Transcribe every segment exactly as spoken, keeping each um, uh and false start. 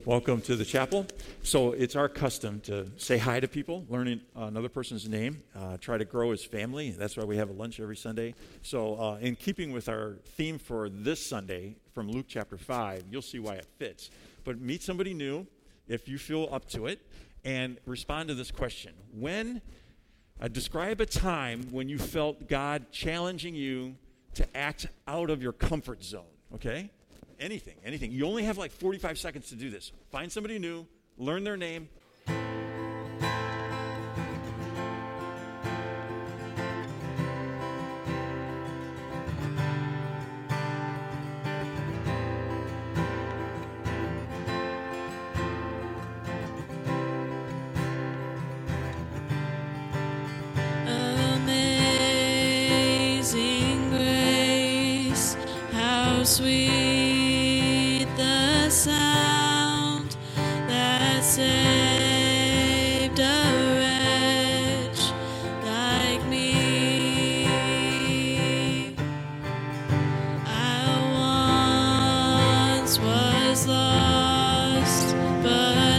Welcome to the chapel. So it's our custom to say hi to people, learning another person's name, uh, try to grow as family. That's why we have a lunch every Sunday. So uh, in keeping with our theme for this Sunday from Luke chapter five, you'll see why it fits. But meet somebody new if you feel up to it and respond to this question. When, uh, describe a time when you felt God challenging you to act out of your comfort zone, okay? Anything, anything. You only have like forty-five seconds to do this. Find somebody new, learn their name. Amazing grace, how sweet sound that saved a wretch like me. I once was lost, but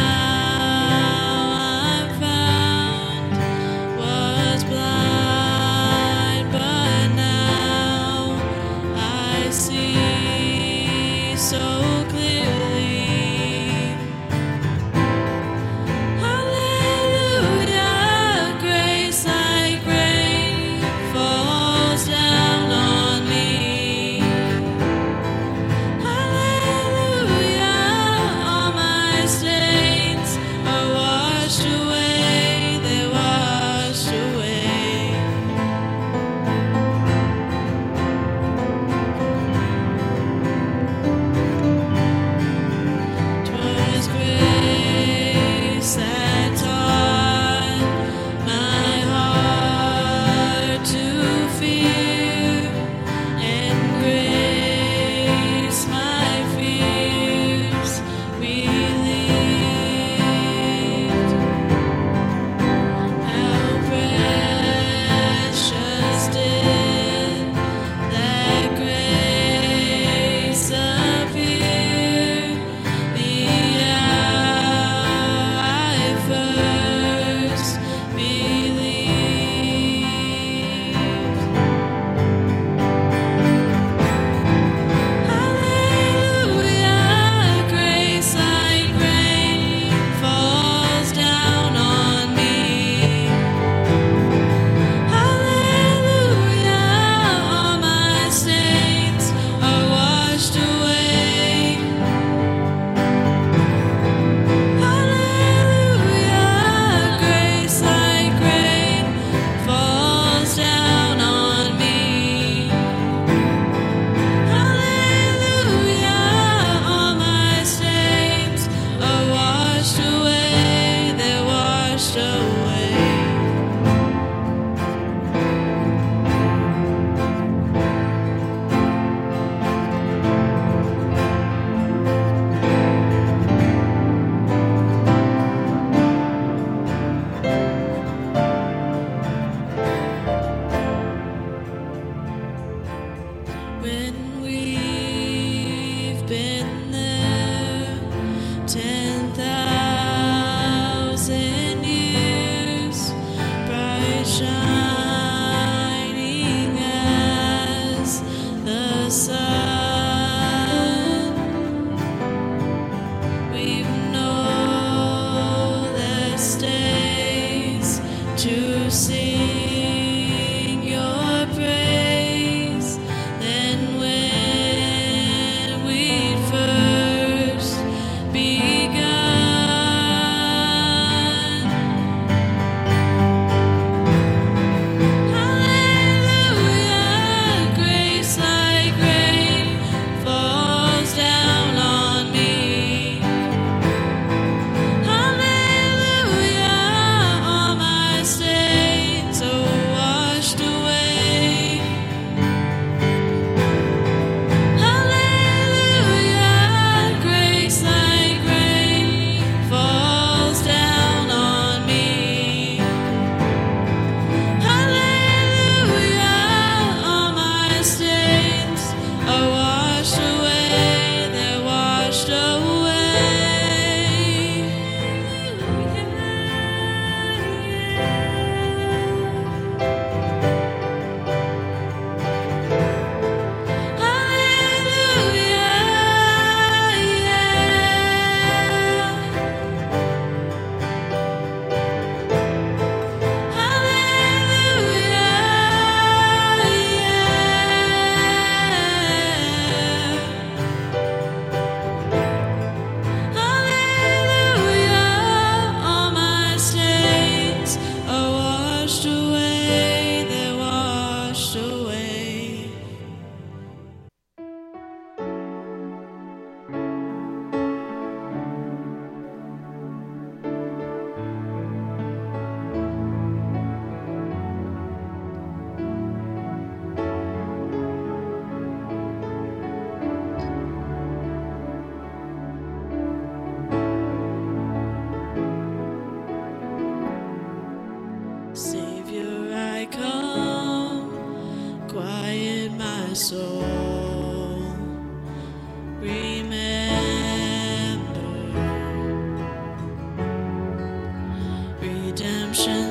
now I'm found. Was blind, but now I see so begun.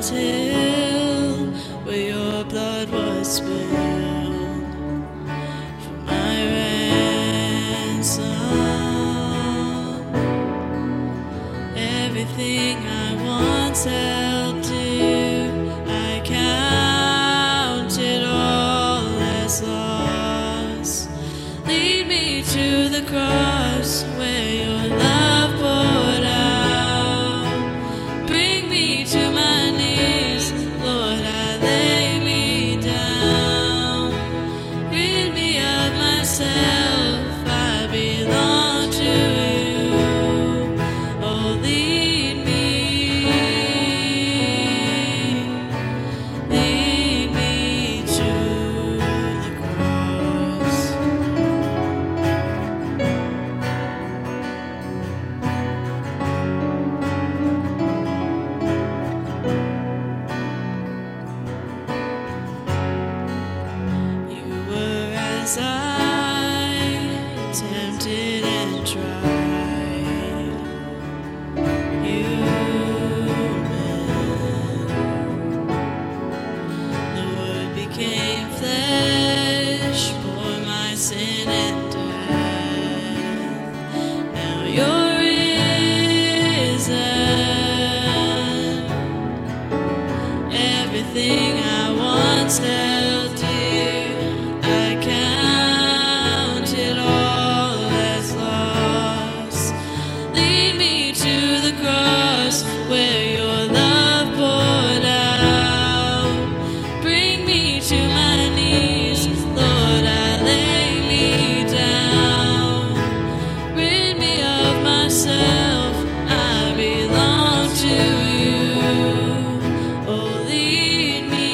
hill where your blood was spilled for my ransom. Everything I once held dear, I counted all as lost. Lead me to the cross where your love poured out. Bring me to my knees, Lord, I lay me down. Rid me of myself, I belong to you. Oh, lead me, lead me to the cross. You were as I tempted and tried. Human, the Word became flesh, bore my sin and death. Now you're risen. Everything I once held dear, I counted all as lost. Lead me to the cross where your love poured out. Bring me to my knees, Lord, I lay me down. Rid me of myself, I belong to you. Oh, lead me,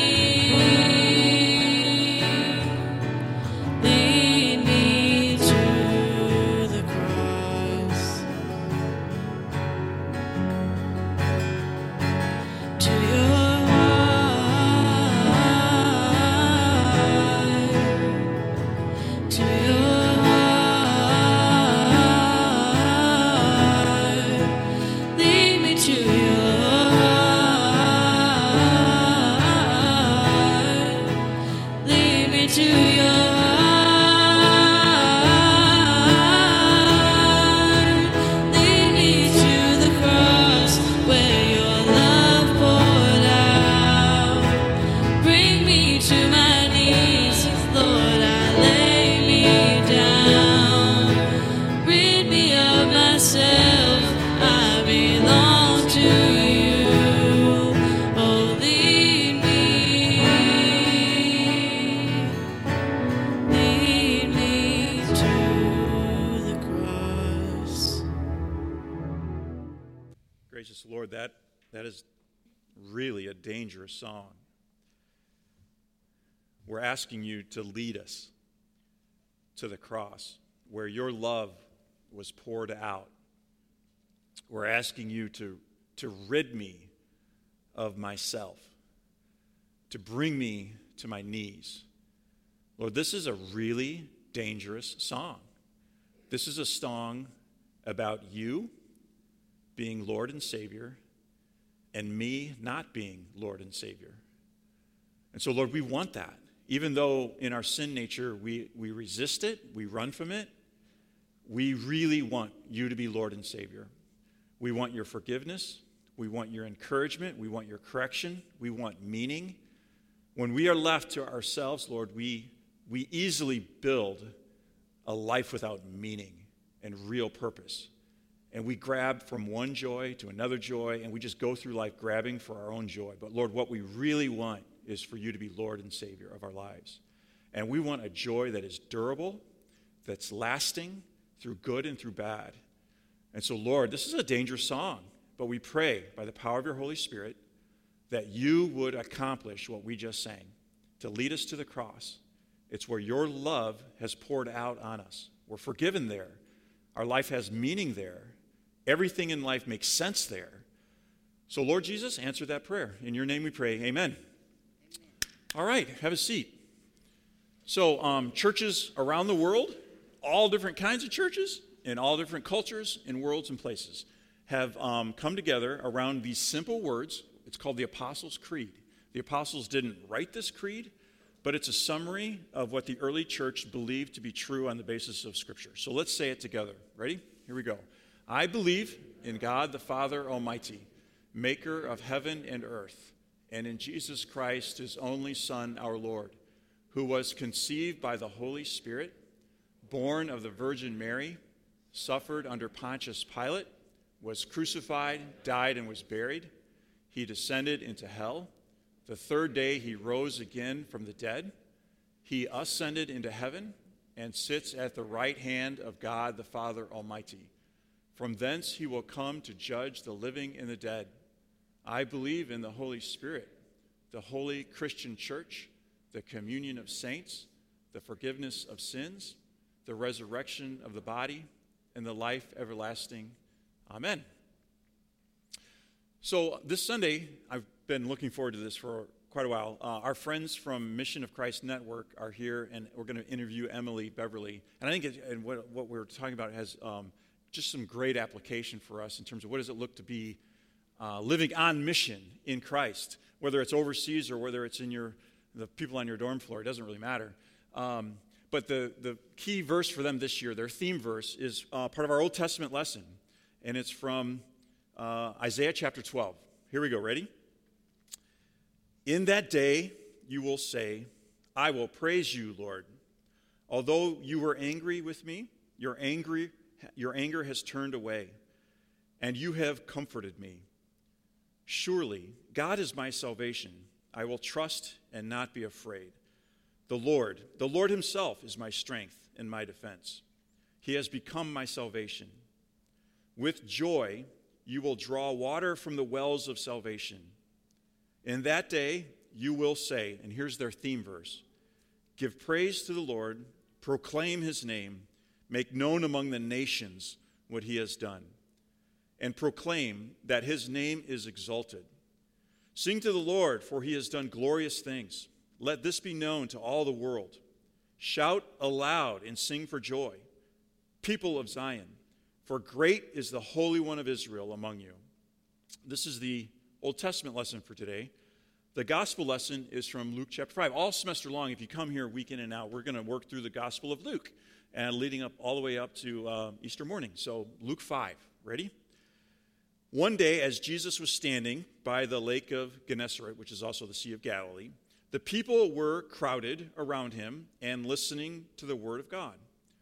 lead me to the cross. To your heart, to your heart. Lead me to your heart. Lead me to your heart. Lead me to the cross where your love poured out. Bring me to my knees, Lord, I lay me down. Rid me of myself, I belong to you. Oh, lead me, lead me to the cross. Gracious Lord, that, that is really a dangerous song. We're asking you to lead us to the cross where your love was poured out. We're asking you to, to rid me of myself, to bring me to my knees. Lord, this is a really dangerous song. This is a song about you being Lord and Savior and me not being Lord and Savior. And so, Lord, we want that. Even though in our sin nature we, we resist it, we run from it, we really want you to be Lord and Savior. We want your forgiveness. We want your encouragement. We want your correction. We want meaning. When we are left to ourselves, Lord, we, we easily build a life without meaning and real purpose. And we grab from one joy to another joy, and we just go through life grabbing for our own joy. But Lord, what we really want is for you to be Lord and Savior of our lives. And we want a joy that is durable, that's lasting through good and through bad. And so, Lord, this is a dangerous song, but we pray by the power of your Holy Spirit that you would accomplish what we just sang, to lead us to the cross. It's where your love has poured out on us. We're forgiven there. Our life has meaning there. Everything in life makes sense there. So, Lord Jesus, answer that prayer. In your name we pray, amen. All right, have a seat. So um, churches around the world, all different kinds of churches in all different cultures and worlds and places have um, come together around these simple words. It's called the Apostles' Creed. The apostles didn't write this creed, but it's a summary of what the early church believed to be true on the basis of Scripture. So let's say it together. Ready? Here we go. I believe in God the Father Almighty, maker of heaven and earth, and in Jesus Christ, his only Son, our Lord, who was conceived by the Holy Spirit, born of the Virgin Mary, suffered under Pontius Pilate, was crucified, died, and was buried. He descended into hell. The third day he rose again from the dead. He ascended into heaven and sits at the right hand of God the Father Almighty. From thence he will come to judge the living and the dead. I believe in the Holy Spirit, the holy Christian church, the communion of saints, the forgiveness of sins, the resurrection of the body, and the life everlasting. Amen. So this Sunday, I've been looking forward to this for quite a while. Uh, our friends from Mission of Christ Network are here, and we're going to interview Emily Beverly. And I think it, and what, what we're talking about has um, just some great application for us in terms of what does it look to be uh, living on mission in Christ, whether it's overseas or whether it's in your the people on your dorm floor. It doesn't really matter. Um, but the, the key verse for them this year, their theme verse, is uh, part of our Old Testament lesson, and it's from uh, Isaiah chapter twelve. Here we go. Ready? In that day you will say, I will praise you, Lord. Although you were angry with me, your angry, your anger has turned away, and you have comforted me. Surely God is my salvation. I will trust and not be afraid. The Lord, the Lord himself is my strength and my defense. He has become my salvation. With joy you will draw water from the wells of salvation. In that day you will say, and here's their theme verse, give praise to the Lord, proclaim his name, make known among the nations what he has done, and proclaim that his name is exalted. Sing to the Lord, for he has done glorious things. Let this be known to all the world. Shout aloud and sing for joy, people of Zion, for great is the Holy One of Israel among you. This is the Old Testament lesson for today. The gospel lesson is from Luke chapter five. All semester long, if you come here week in and out, we're going to work through the Gospel of Luke, and leading up all the way up to uh, Easter morning. So Luke five, ready? One day, as Jesus was standing by the lake of Gennesaret, which is also the Sea of Galilee, the people were crowded around him and listening to the word of God.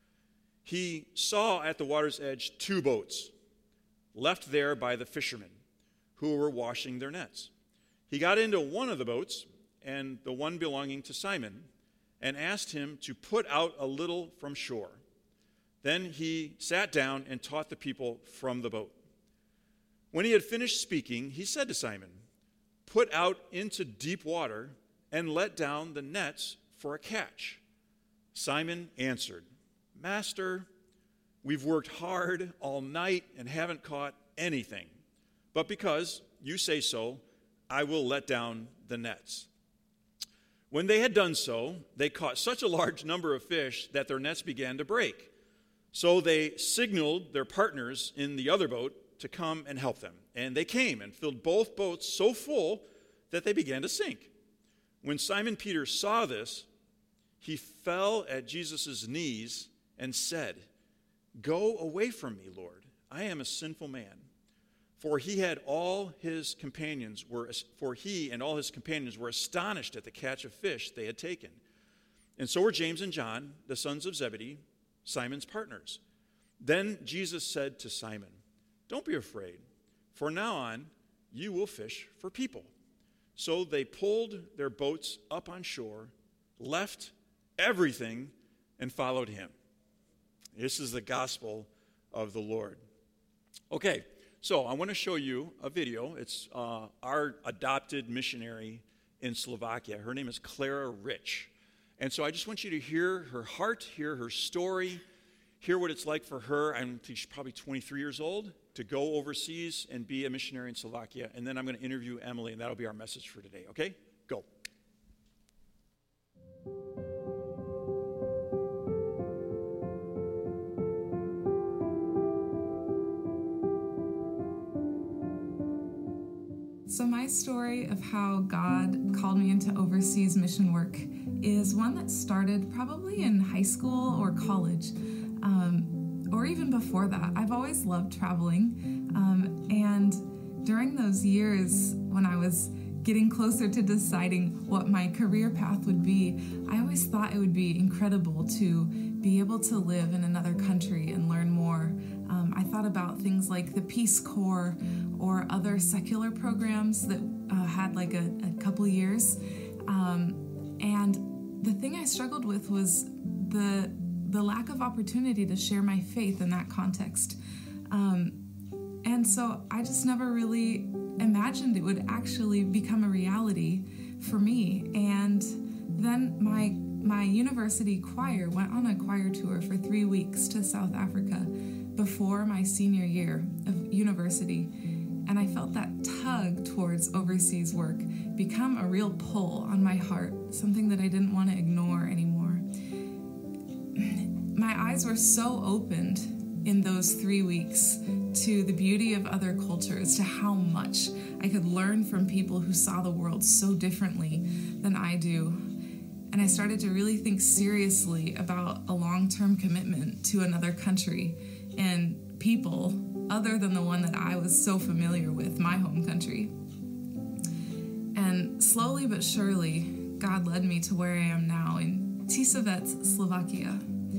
He saw at the water's edge two boats, left there by the fishermen, who were washing their nets. He got into one of the boats, and the one belonging to Simon, and asked him to put out a little from shore. Then he sat down and taught the people from the boat. When he had finished speaking, he said to Simon, put out into deep water and let down the nets for a catch. Simon answered, Master, we've worked hard all night and haven't caught anything. But because you say so, I will let down the nets. When they had done so, they caught such a large number of fish that their nets began to break. So they signaled their partners in the other boat to come and help them. And they came and filled both boats so full that they began to sink. When Simon Peter saw this, he fell at Jesus' knees and said, Go away from me, Lord. I am a sinful man. For he had all his companions were for he and all his companions were astonished at the catch of fish they had taken. And so were James and John, the sons of Zebedee, Simon's partners. Then Jesus said to Simon, Don't be afraid. From now on, you will fish for people. So they pulled their boats up on shore, left everything, and followed him. This is the gospel of the Lord. Okay. So I want to show you a video. It's uh, our adopted missionary in Slovakia. Her name is Clara Rich. And so I just want you to hear her heart, hear her story, hear what it's like for her. I think she's probably twenty-three years old, to go overseas and be a missionary in Slovakia. And then I'm going to interview Emily, and that'll be our message for today. Okay? Go. So my story of how God called me into overseas mission work is one that started probably in high school or college, um, or even before that. I've always loved traveling, um, and during those years when I was getting closer to deciding what my career path would be, I always thought it would be incredible to be able to live in another country and learn more. Um, I thought about things like the Peace Corps or other secular programs that uh, had like a, a couple years. Um, and the thing I struggled with was the, the lack of opportunity to share my faith in that context. Um, and so I just never really imagined it would actually become a reality for me. And then my my university choir went on a choir tour for three weeks to South Africa before my senior year of university. And I felt that tug towards overseas work become a real pull on my heart, something that I didn't want to ignore anymore. My eyes were so opened in those three weeks to the beauty of other cultures, to how much I could learn from people who saw the world so differently than I do. And I started to really think seriously about a long-term commitment to another country and people other than the one that I was so familiar with, my home country. And slowly but surely, God led me to where I am now in Tisovec, Slovakia.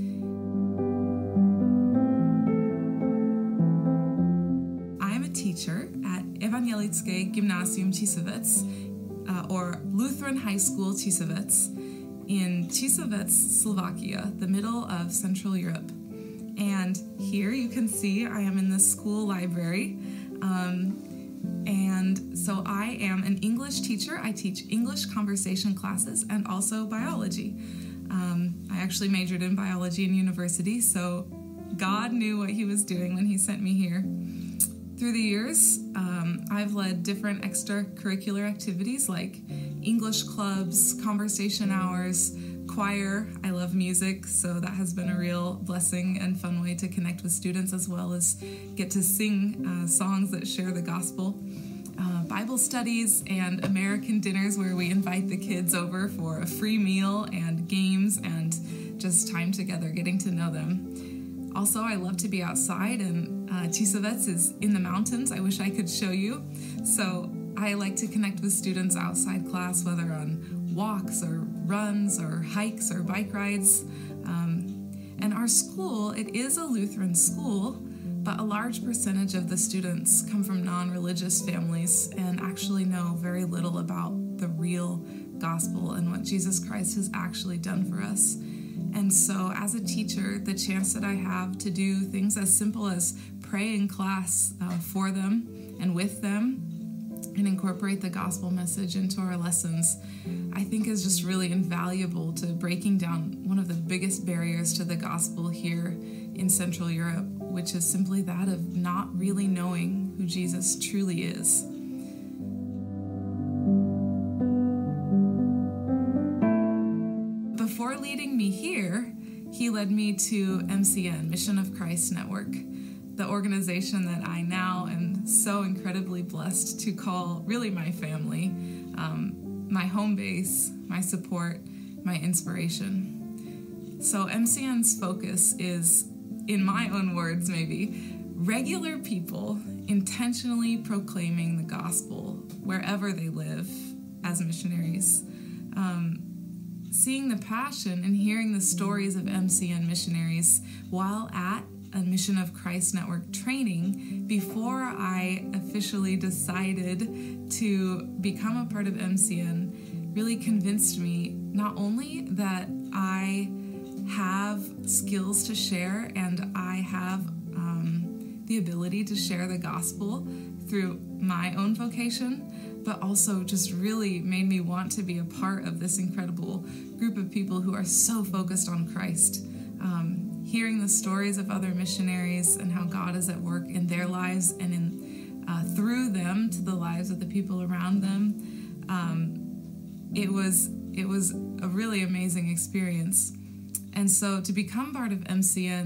Teacher at Evangelické Gymnasium Tisovec, uh, or Lutheran High School Tisovec, in Tisovec, Slovakia, the middle of Central Europe. And here you can see I am in the school library. Um, and so I am an English teacher. I teach English conversation classes and also biology. Um, I actually majored in biology in university, so God knew what he was doing when he sent me here. Through the years, um, I've led different extracurricular activities like English clubs, conversation hours, choir. I love music, so that has been a real blessing and fun way to connect with students, as well as get to sing uh, songs that share the gospel. Uh, Bible studies and American dinners where we invite the kids over for a free meal and games and just time together, getting to know them. Also, I love to be outside, and uh, Tisovec is in the mountains. I wish I could show you. So I like to connect with students outside class, whether on walks or runs or hikes or bike rides. Um, and our school, it is a Lutheran school, but a large percentage of the students come from non-religious families and actually know very little about the real gospel and what Jesus Christ has actually done for us. And so as a teacher, the chance that I have to do things as simple as pray in class uh, for them and with them and incorporate the gospel message into our lessons, I think is just really invaluable to breaking down one of the biggest barriers to the gospel here in Central Europe, which is simply that of not really knowing who Jesus truly is. Before leading me here, he led me to M C N, Mission of Christ Network, the organization that I now am so incredibly blessed to call really my family, um, my home base, my support, my inspiration. So M C N's focus is, in my own words maybe, regular people intentionally proclaiming the gospel wherever they live as missionaries. Um, Seeing the passion and hearing the stories of M C N missionaries while at a Mission of Christ Network training before I officially decided to become a part of M C N really convinced me not only that I have skills to share and I have um, the ability to share the gospel through my own vocation, but also just really made me want to be a part of this incredible group of people who are so focused on Christ. Um, hearing the stories of other missionaries and how God is at work in their lives and in uh, through them to the lives of the people around them, um, it was it was a really amazing experience. And so to become part of M C N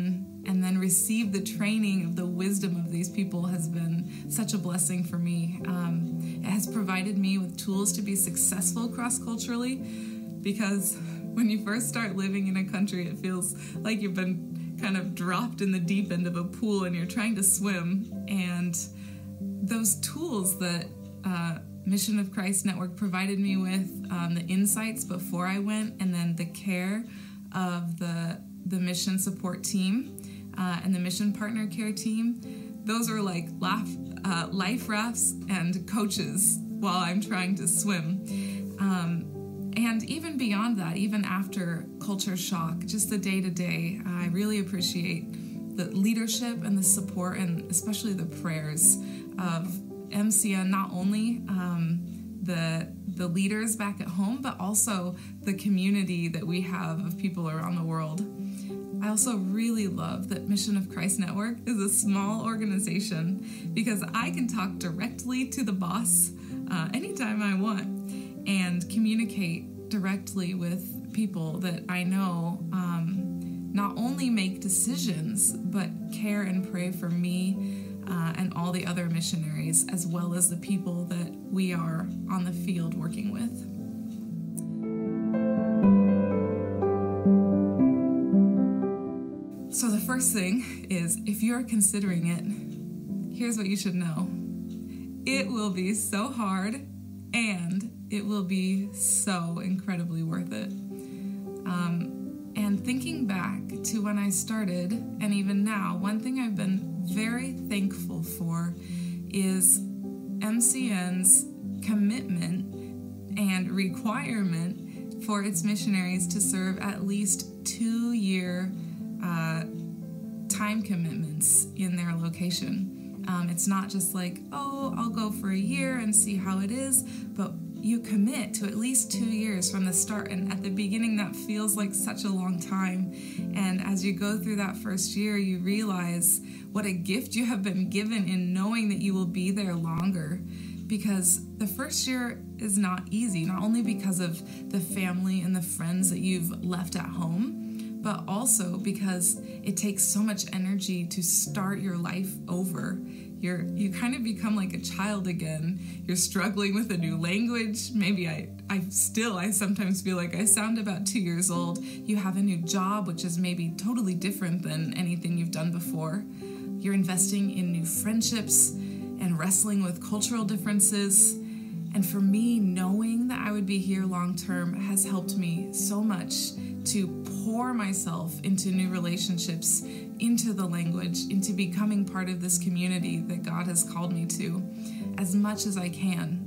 and then receive the training of the wisdom of these people has been such a blessing for me. Um, it has provided me with tools to be successful cross-culturally, because when you first start living in a country, it feels like you've been kind of dropped in the deep end of a pool and you're trying to swim. And those tools that uh, Mission of Christ Network provided me with, um, the insights before I went, and then the care of the the mission support team uh, and the mission partner care team, those are like laugh, uh, life rafts and coaches while I'm trying to swim. Um, and even beyond that, even after culture shock, just the day-to-day, I really appreciate the leadership and the support, and especially the prayers of M C N, not only um, the the leaders back at home, but also the community that we have of people around the world. I also really love that Mission of Christ Network is a small organization, because I can talk directly to the boss uh, anytime I want and communicate directly with people that I know um, not only make decisions, but care and pray for me uh, and all the other missionaries, as well as the people that we are on the field working with. So the first thing is, if you're considering it, here's what you should know. It will be so hard, and it will be so incredibly worth it. Um, and thinking back to when I started, and even now, one thing I've been very thankful for is M C N's commitment and requirement for its missionaries to serve at least two-year uh, time commitments in their location. Um, it's not just like, oh, I'll go for a year and see how it is, but you commit to at least two years from the start. And at the beginning, that feels like such a long time. And as you go through that first year, you realize what a gift you have been given in knowing that you will be there longer. Because the first year is not easy, not only because of the family and the friends that you've left at home, but also because it takes so much energy to start your life over. You're you kind of become like a child again. You're struggling with a new language. Maybe I, I still, I sometimes feel like I sound about two years old. You have a new job, which is maybe totally different than anything you've done before. You're investing in new friendships and wrestling with cultural differences. And for me, knowing that I would be here long term has helped me so much to pour myself into new relationships, into the language, into becoming part of this community that God has called me to as much as I can.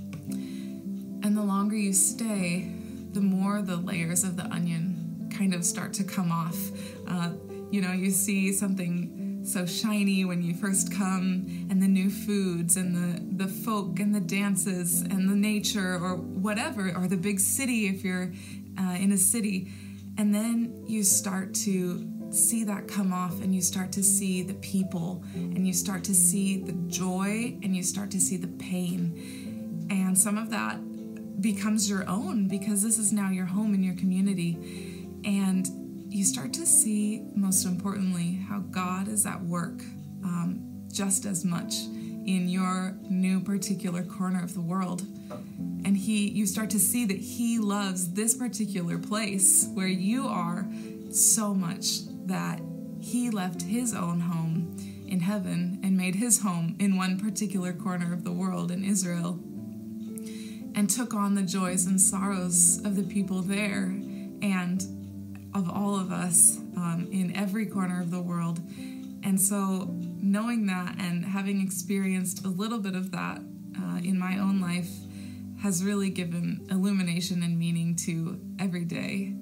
And the longer you stay, the more the layers of the onion kind of start to come off. Uh, you know, you see something so shiny when you first come, and the new foods and the, the folk and the dances and the nature or whatever, or the big city if you're uh, in a city. And then you start to see that come off, and you start to see the people, and you start to see the joy, and you start to see the pain. And some of that becomes your own, because this is now your home and your community. And you start to see, most importantly, how God is at work um, just as much in your new particular corner of the world. And he, you start to see that he loves this particular place where you are so much that he left his own home in heaven and made his home in one particular corner of the world in Israel, and took on the joys and sorrows of the people there and of all of us um, in every corner of the world. And so knowing that and having experienced a little bit of that uh, in my own life has really given illumination and meaning to every day.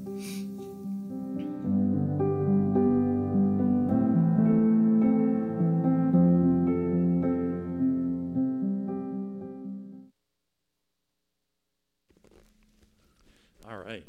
All right.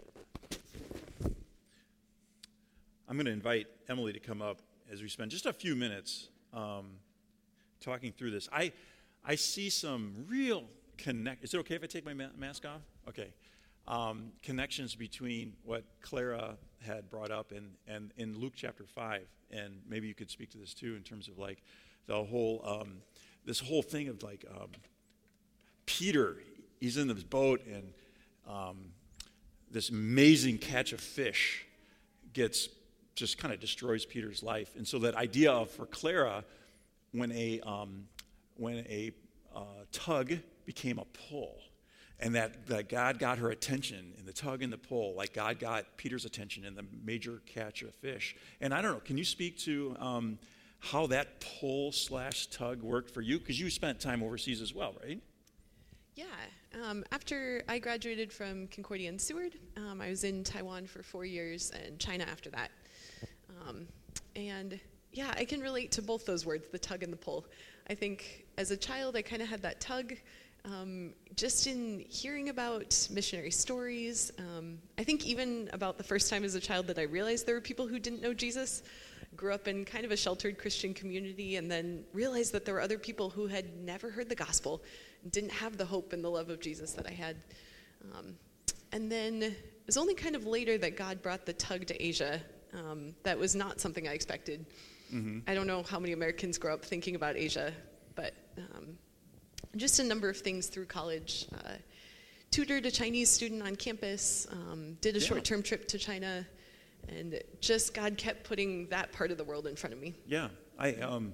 I'm going to invite Emily to come up as we spend just a few minutes um, talking through this. I I see some real connect. Is it okay if I take my ma- mask off? Okay. Um, connections between what Clara had brought up, and and in Luke chapter five, and maybe you could speak to this too in terms of like the whole um, this whole thing of like um, Peter, he's in this boat, and um, this amazing catch of fish gets just kind of destroys Peter's life, and so that idea of for Clara, when a um, when a uh, tug became a pull. And that, that God got her attention in the tug and the pull, like God got Peter's attention in the major catch of fish. And I don't know, can you speak to um, how that pull slash tug worked for you? Because you spent time overseas as well, right? Yeah. Um, after I graduated from Concordia and Seward, um, I was in Taiwan for four years and China after that. Um, and yeah, I can relate to both those words, the tug and the pull. I think as a child, I kind of had that tug. Um, just in hearing about missionary stories, um, I think even about the first time as a child that I realized there were people who didn't know Jesus, grew up in kind of a sheltered Christian community, and then realized that there were other people who had never heard the gospel, didn't have the hope and the love of Jesus that I had. Um, and then it was only kind of later that God brought the tug to Asia. Um, that was not something I expected. Mm-hmm. I don't know how many Americans grow up thinking about Asia, but um, just a number of things through college. Uh, tutored a Chinese student on campus, um, did a yeah. short-term trip to China, and just God kept putting that part of the world in front of me. Yeah, I um,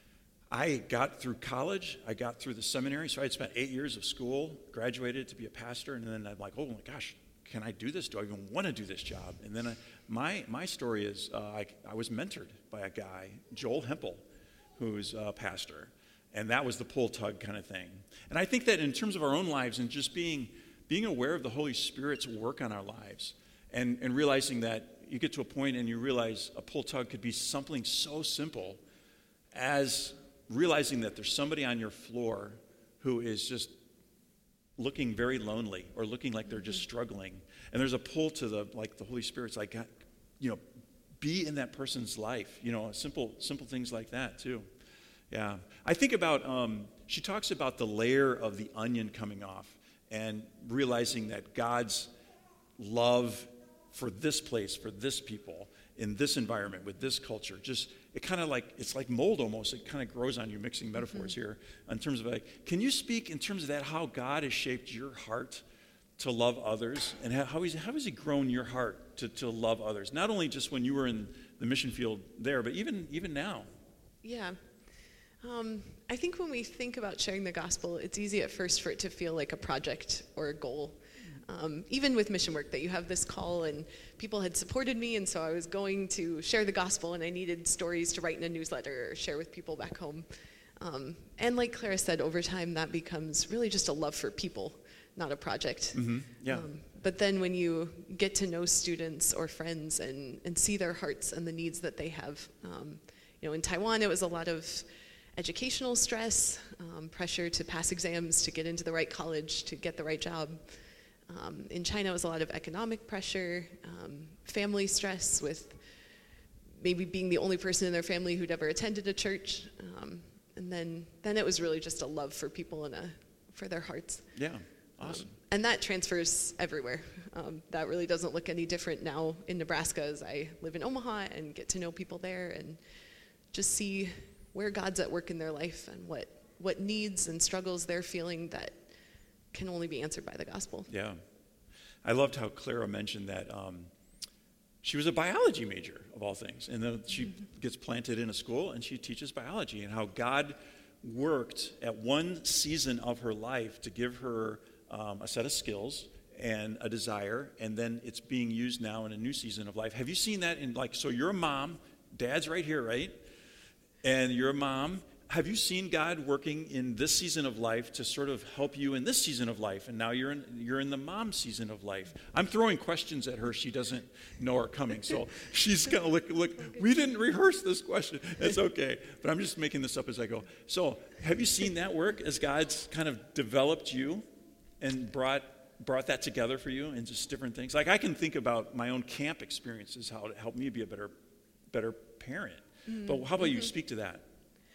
I got through college, I got through the seminary, so I had spent eight years of school, graduated to be a pastor, and then I'm like, oh my gosh, can I do this? Do I even want to do this job? And then I, my my story is uh, I, I was mentored by a guy, Joel Hempel, who's a pastor. And that was the pull tug kind of thing. And I think that in terms of our own lives and just being being aware of the Holy Spirit's work on our lives and, and realizing that you get to a point and you realize a pull tug could be something so simple as realizing that there's somebody on your floor who is just looking very lonely or looking like they're just struggling. And there's a pull to the, like the Holy Spirit's like, you know, be in that person's life. You know, simple, simple things like that too. Yeah, I think about, um, she talks about the layer of the onion coming off and realizing that God's love for this place, for this people, in this environment, with this culture, just, it kind of like, it's like mold almost, it kind of grows on you, mixing metaphors mm-hmm. here, in terms of like, can you speak in terms of that, how God has shaped your heart to love others, and how, how, he's, how has he grown your heart to, to love others? Not only just when you were in the mission field there, but even even now. Yeah. Um, I think when we think about sharing the gospel, it's easy at first for it to feel like a project or a goal. Um, even with mission work, that you have this call and people had supported me, and so I was going to share the gospel and I needed stories to write in a newsletter or share with people back home. Um, and like Clara said, over time that becomes really just a love for people, not a project. Mm-hmm. Yeah. Um, but then when you get to know students or friends and, and see their hearts and the needs that they have, um, you know, in Taiwan it was a lot of educational stress, um, pressure to pass exams, to get into the right college, to get the right job. Um, in China, it was a lot of economic pressure, um, family stress with maybe being the only person in their family who'd ever attended a church. Um, and then, then it was really just a love for people and a, for their hearts. Yeah, awesome. Um, and that transfers everywhere. Um, that really doesn't look any different now in Nebraska as I live in Omaha and get to know people there and just see where God's at work in their life and what, what needs and struggles they're feeling that can only be answered by the gospel. Yeah. I loved how Clara mentioned that um, she was a biology major, of all things. And then she mm-hmm. gets planted in a school and she teaches biology, and how God worked at one season of her life to give her um, a set of skills and a desire, and then it's being used now in a new season of life. Have you seen that in, like, so you're a mom, dad's right here, right? And you're a mom. Have you seen God working in this season of life to sort of help you in this season of life? And now you're in you're in the mom season of life. I'm throwing questions at her she doesn't know are coming. So she's going to look, look, we didn't rehearse this question. It's okay. But I'm just making this up as I go. So have you seen that work as God's kind of developed you and brought brought that together for you and just different things? Like I can think about my own camp experiences, how it helped me be a better, better parent. Mm-hmm. But how about you speak to that?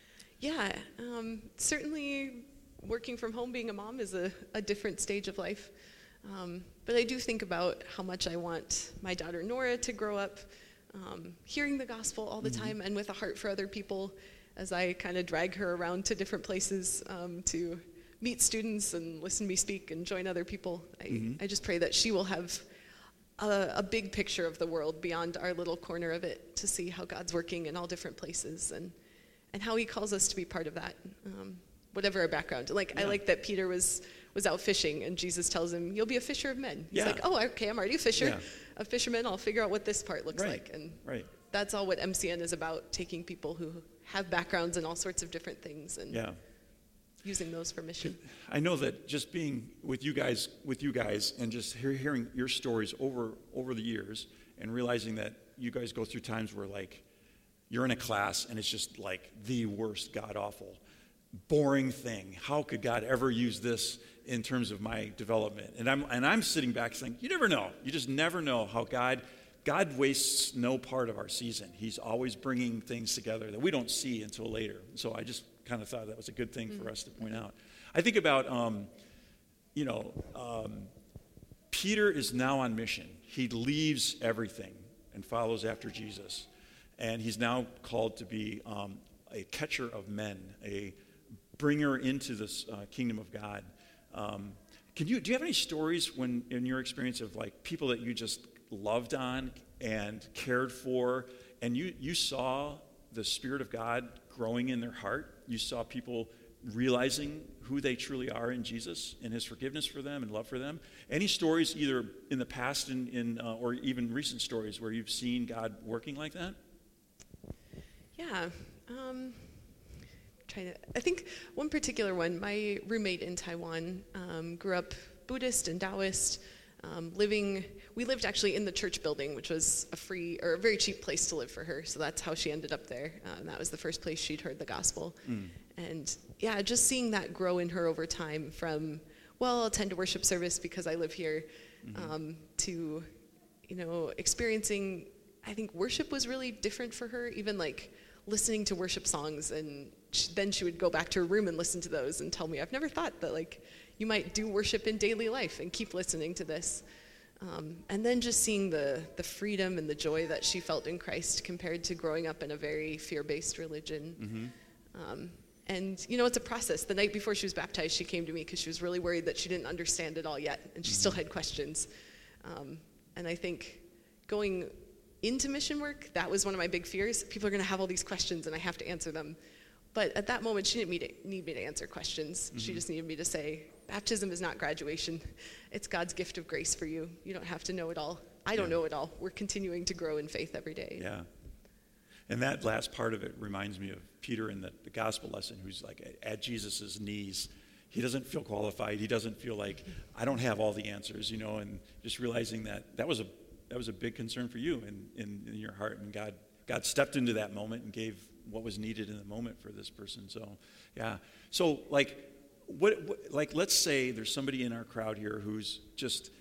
Yeah, um, certainly working from home, being a mom is a, a different stage of life. Um, but I do think about how much I want my daughter Nora to grow up um, hearing the gospel all the time and with a heart for other people as I kind of drag her around to different places um, to meet students and listen to me speak and join other people. I, mm-hmm. I just pray that she will have a, a big picture of the world beyond our little corner of it to see how God's working in all different places and, and how he calls us to be part of that, um, whatever our background. Like yeah. I like that Peter was was out fishing and Jesus tells him, you'll be a fisher of men. He's yeah. like, oh, okay, I'm already a fisher. Yeah. A fisherman, I'll figure out what this part looks right. like. And right. that's all what M C N is about, taking people who have backgrounds in all sorts of different things and yeah. using those for mission. I know that just being with you guys, with you guys, and just hear, hearing your stories over over the years, and realizing that you guys go through times where like you're in a class and it's just like the worst, god awful, boring thing. How could God ever use this in terms of my development? And I'm and I'm sitting back saying, you never know. You just never know how God. God wastes no part of our season. He's always bringing things together that we don't see until later. So I just kind of thought that was a good thing mm-hmm. for us to point out. I think about, um, you know, um, Peter is now on mission. He leaves everything and follows after Jesus. And he's now called to be um, a catcher of men, a bringer into this uh, kingdom of God. Um, can you, do you have any stories when, in your experience of like people that you just loved on and cared for, and you, you saw the Spirit of God growing in their heart? You saw people realizing who they truly are in Jesus and his forgiveness for them and love for them? Any stories either in the past in, in, uh, or even recent stories where you've seen God working like that? Yeah. Um, trying to, I think one particular one, my roommate in Taiwan um, grew up Buddhist and Taoist, Um, living, we lived actually in the church building, which was a free or a very cheap place to live for her. So that's how she ended up there. Uh, and that was the first place she'd heard the gospel. Mm. And yeah, just seeing that grow in her over time from, well, I'll attend a worship service because I live here, mm-hmm. um, to, you know, experiencing, I think worship was really different for her, even like listening to worship songs. And she, then she would go back to her room and listen to those and tell me, I've never thought that like, you might do worship in daily life and keep listening to this. Um, and then just seeing the the freedom and the joy that she felt in Christ compared to growing up in a very fear-based religion. Mm-hmm. Um, and, you know, it's a process. The night before she was baptized, she came to me because she was really worried that she didn't understand it all yet, and she mm-hmm. still had questions. Um, and I think going into mission work, that was one of my big fears. People are going to have all these questions, and I have to answer them. But at that moment, she didn't need, to, need me to answer questions. Mm-hmm. She just needed me to say, baptism is not graduation. It's God's gift of grace for you. You don't have to know it all. I don't yeah. know it all. We're continuing to grow in faith every day. Yeah. And that last part of it reminds me of Peter in the, the gospel lesson, who's like at, at Jesus' knees. He doesn't feel qualified. He doesn't feel like, I don't have all the answers, you know, and just realizing that that was a that was a big concern for you in, in, in your heart. And God God stepped into that moment and gave what was needed in the moment for this person. So, yeah. So, like, what, what, like, let's say there's somebody in our crowd here who's just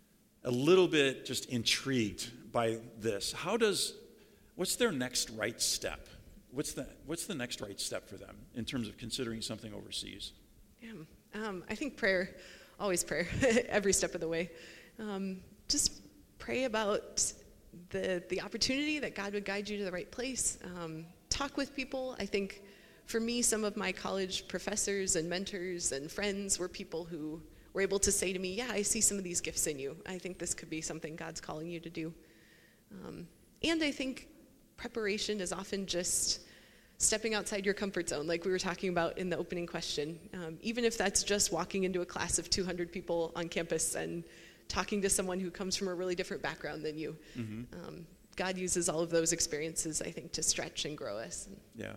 a little bit just intrigued by this. How does, what's their next right step? What's the, what's the next right step for them in terms of considering something overseas? Yeah, um, I think prayer, always prayer, every step of the way. Um, just pray about the the opportunity that God would guide you to the right place. Um, talk with people. I think for me, some of my college professors and mentors and friends were people who were able to say to me, yeah, I see some of these gifts in you. I think this could be something God's calling you to do. Um, and I think preparation is often just stepping outside your comfort zone, like we were talking about in the opening question. Um, even if that's just walking into a class of two hundred people on campus and talking to someone who comes from a really different background than you. Mm-hmm. Um, God uses all of those experiences, I think, to stretch and grow us. Yeah.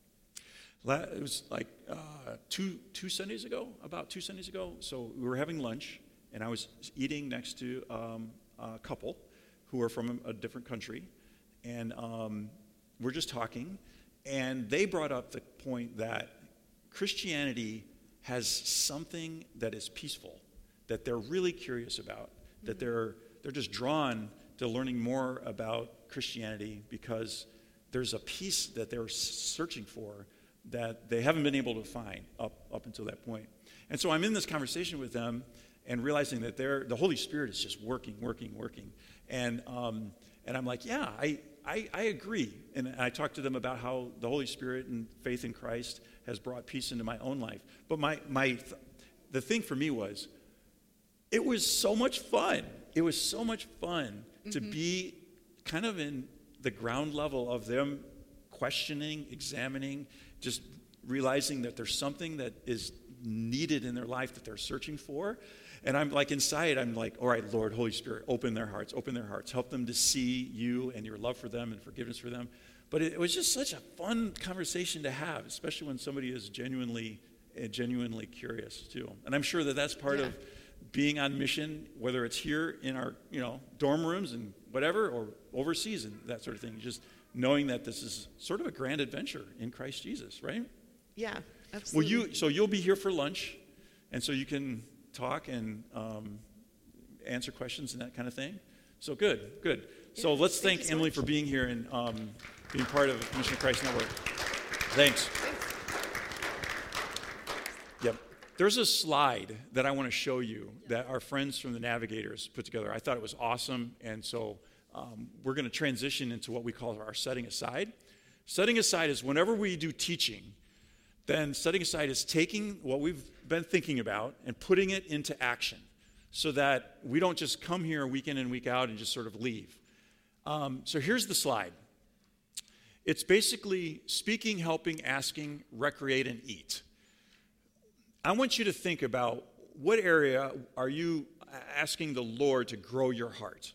It was like uh, two two Sundays ago, about two Sundays ago. So we were having lunch, and I was eating next to um, a couple who are from a different country, and um, we're just talking, and they brought up the point that Christianity has something that is peaceful, that they're really curious about, mm-hmm. that they're they're just drawn to learning more about Christianity because there's a peace that they're searching for that they haven't been able to find up, up until that point. And so I'm in this conversation with them, and realizing that they're, the Holy Spirit is just working, working, working. And um, and I'm like, yeah, I, I, I agree. And I talked to them about how the Holy Spirit and faith in Christ has brought peace into my own life. But my my th- the thing for me was, it was so much fun. It was so much fun mm-hmm. to be kind of in the ground level of them questioning, examining, just realizing that there's something that is needed in their life that they're searching for. And I'm like inside, I'm like, all right, Lord, Holy Spirit, open their hearts, open their hearts. Help them to see you and your love for them and forgiveness for them. But it, it was just such a fun conversation to have, especially when somebody is genuinely, uh, genuinely curious too. And I'm sure that that's part yeah. of being on mission, whether it's here in our, you know, dorm rooms and whatever, or overseas and that sort of thing. Just knowing that this is sort of a grand adventure in Christ Jesus, right? Yeah, absolutely. Well, you so you'll be here for lunch, and so you can talk and um, answer questions and that kind of thing. So good, good. Yeah, so let's thank, thank Emily so for being here and um, being part of Mission of Christ Network. Thanks. Thanks. Yep. There's a slide that I want to show you that our friends from the Navigators put together. I thought it was awesome, and so um, we're going to transition into what we call our setting aside. Setting aside is whenever we do teaching, then setting aside is taking what we've been thinking about and putting it into action so that we don't just come here week in and week out and just sort of leave. Um, so here's the slide. It's basically speaking, helping, asking, recreate, and eat. I want you to think about what area are you asking the Lord to grow your heart.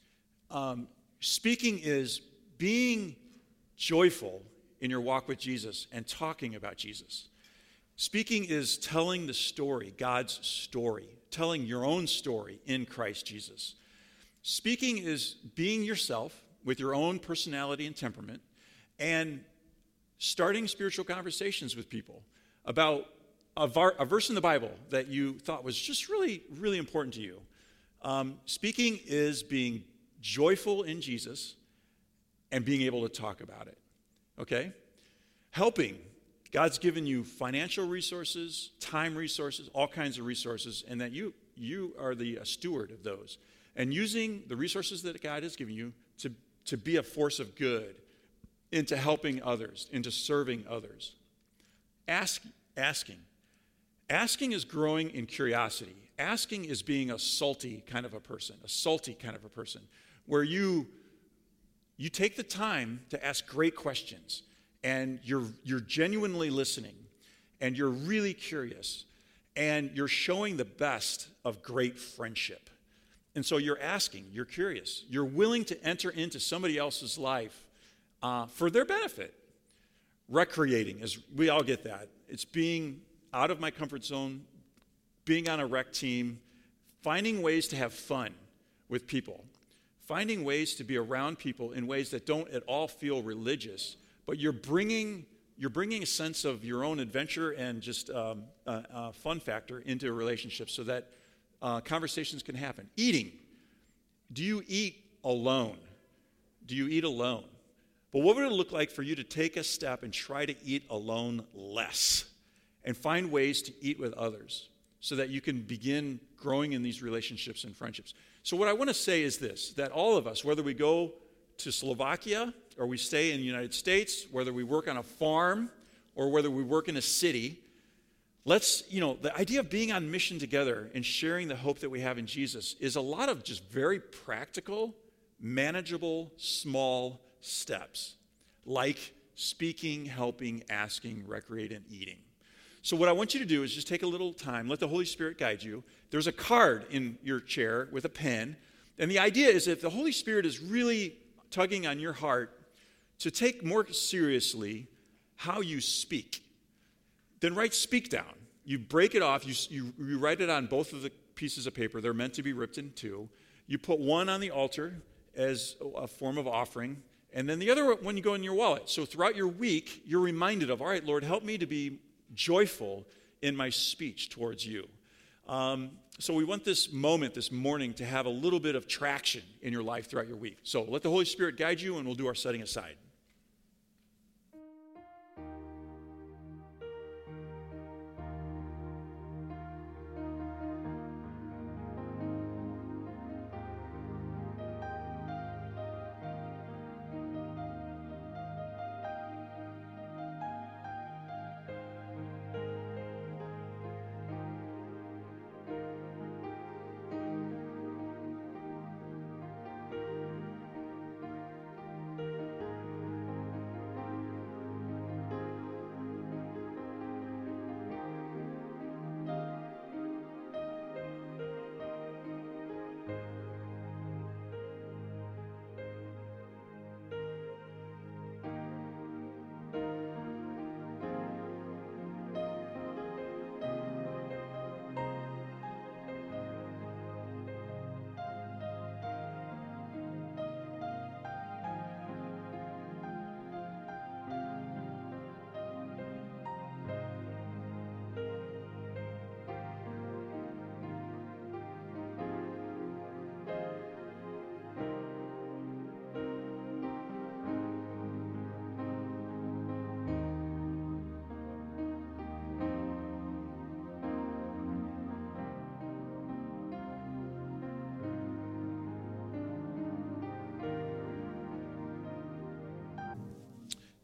Um, speaking is being joyful in your walk with Jesus and talking about Jesus. Speaking is telling the story, God's story, telling your own story in Christ Jesus. Speaking is being yourself with your own personality and temperament and starting spiritual conversations with people about a, var- a verse in the Bible that you thought was just really, really important to you. Um, speaking is being joyful in Jesus and being able to talk about it. Okay? Helping. God's given you financial resources, time resources, all kinds of resources, and that you you are the uh, steward of those. And using the resources that God has given you to, to be a force of good into helping others, into serving others. Ask, asking. Asking is growing in curiosity. Asking is being a salty kind of a person, a salty kind of a person, where you you take the time to ask great questions. And you're you're genuinely listening, and you're really curious, and you're showing the best of great friendship. And so you're asking, you're curious, you're willing to enter into somebody else's life uh, for their benefit. Recreating, is we all get that. It's being out of my comfort zone, being on a rec team, finding ways to have fun with people, finding ways to be around people in ways that don't at all feel religious. But you're bringing you're bringing a sense of your own adventure and just um, uh, uh, fun factor into a relationship so that uh, conversations can happen. Eating. Do you eat alone? Do you eat alone? But what would it look like for you to take a step and try to eat alone less and find ways to eat with others so that you can begin growing in these relationships and friendships? So what I want to say is this, that all of us, whether we go to Slovakia or we stay in the United States, whether we work on a farm or whether we work in a city, let's, you know, the idea of being on mission together and sharing the hope that we have in Jesus is a lot of just very practical, manageable, small steps, like speaking, helping, asking, recreating, and eating. So what I want you to do is just take a little time, let the Holy Spirit guide you. There's a card in your chair with a pen, and the idea is if the Holy Spirit is really tugging on your heart to take more seriously how you speak, then write speak down. You break it off. You, you, you write it on both of the pieces of paper. They're meant to be ripped in two. You put one on the altar as a form of offering, and then the other one you go in your wallet. So throughout your week, you're reminded of, all right, Lord, help me to be joyful in my speech towards you. Um, so we want this moment, this morning, to have a little bit of traction in your life throughout your week. So let the Holy Spirit guide you, and we'll do our setting aside.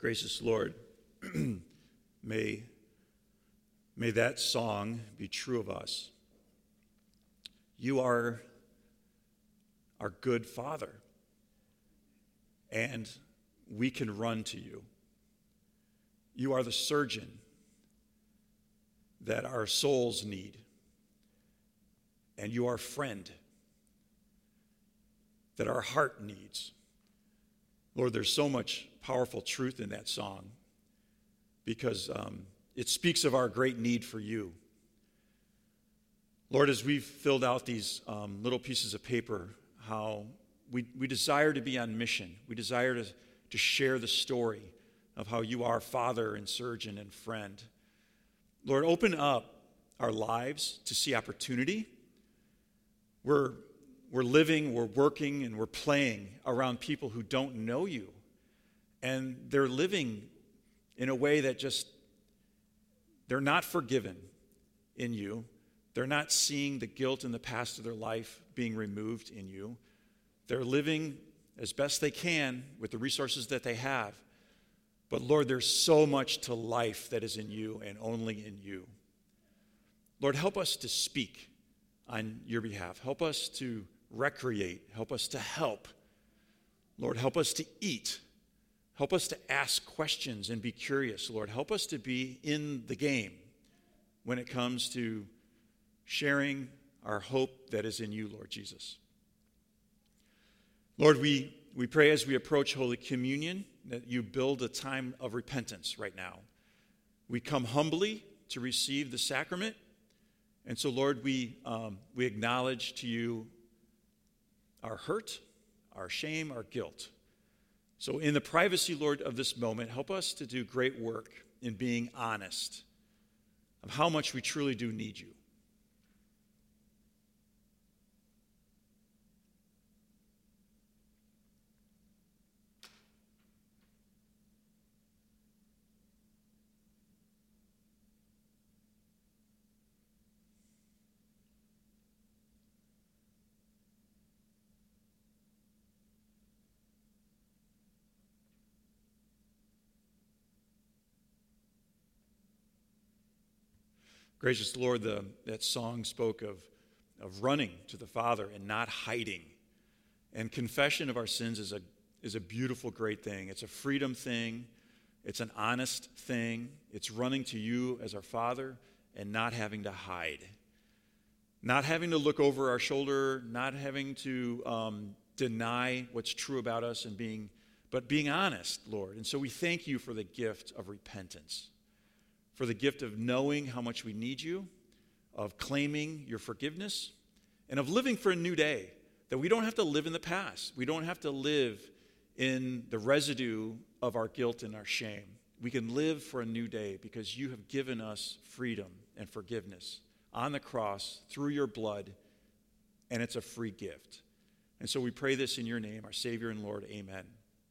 Gracious Lord, may, may that song be true of us. You are our good Father, and we can run to you. You are the surgeon that our souls need, and you are friend that our heart needs. Lord, there's so much powerful truth in that song because um, it speaks of our great need for you. Lord, as we've filled out these um, little pieces of paper, how we, we desire to be on mission. We desire to, to share the story of how you are Father and surgeon and friend. Lord, open up our lives to see opportunity. We're, we're living, we're working, and we're playing around people who don't know you. And they're living in a way that just, they're not forgiven in you. They're not seeing the guilt in the past of their life being removed in you. They're living as best they can with the resources that they have. But Lord, there's so much to life that is in you and only in you. Lord, help us to speak on your behalf. Help us to recreate. Help us to help. Lord, help us to eat. Help us to ask questions and be curious, Lord. Help us to be in the game when it comes to sharing our hope that is in you, Lord Jesus. Lord, we, we pray as we approach Holy Communion that you build a time of repentance right now. We come humbly to receive the sacrament. And so, Lord, we, um, we acknowledge to you our hurt, our shame, our guilt. So in the privacy, Lord, of this moment, help us to do great work in being honest of how much we truly do need you. Gracious Lord, the, that song spoke of, of running to the Father and not hiding. And confession of our sins is a, is a beautiful, great thing. It's a freedom thing. It's an honest thing. It's running to you as our Father and not having to hide. Not having to look over our shoulder, not having to um, deny what's true about us, and being, but being honest, Lord. And so we thank you for the gift of repentance, for the gift of knowing how much we need you, of claiming your forgiveness, and of living for a new day, that we don't have to live in the past. We don't have to live in the residue of our guilt and our shame. We can live for a new day because you have given us freedom and forgiveness on the cross through your blood, and it's a free gift. And so we pray this in your name, our Savior and Lord. Amen.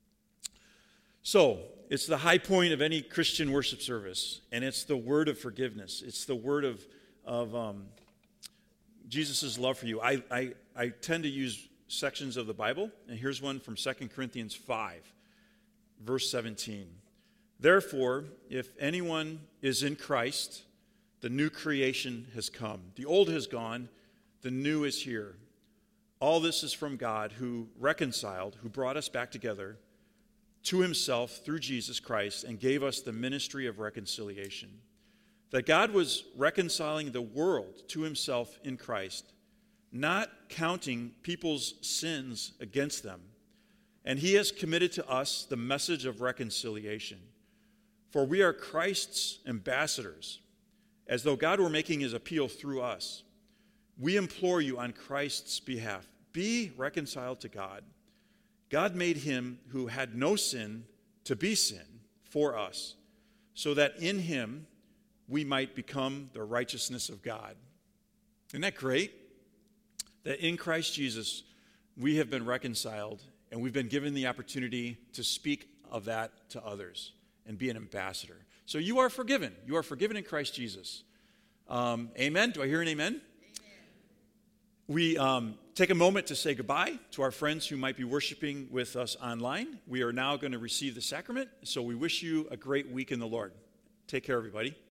So, it's the high point of any Christian worship service, and it's the word of forgiveness. It's the word of, of um, Jesus' love for you. I, I, I tend to use sections of the Bible, and here's one from Second Corinthians five, verse seventeen. Therefore, if anyone is in Christ, the new creation has come. The old has gone, the new is here. All this is from God, who reconciled, who brought us back together to himself through Jesus Christ and gave us the ministry of reconciliation. That God was reconciling the world to himself in Christ, not counting people's sins against them. And he has committed to us the message of reconciliation. For we are Christ's ambassadors, as though God were making his appeal through us. We implore you on Christ's behalf, be reconciled to God. God made him who had no sin to be sin for us, so that in him we might become the righteousness of God. Isn't that great? That in Christ Jesus we have been reconciled, and we've been given the opportunity to speak of that to others and be an ambassador. So you are forgiven. You are forgiven in Christ Jesus. Um, amen? Do I hear an amen? Amen. We um, take a moment to say goodbye to our friends who might be worshiping with us online. We are now going to receive the sacrament, so we wish you a great week in the Lord. Take care, everybody.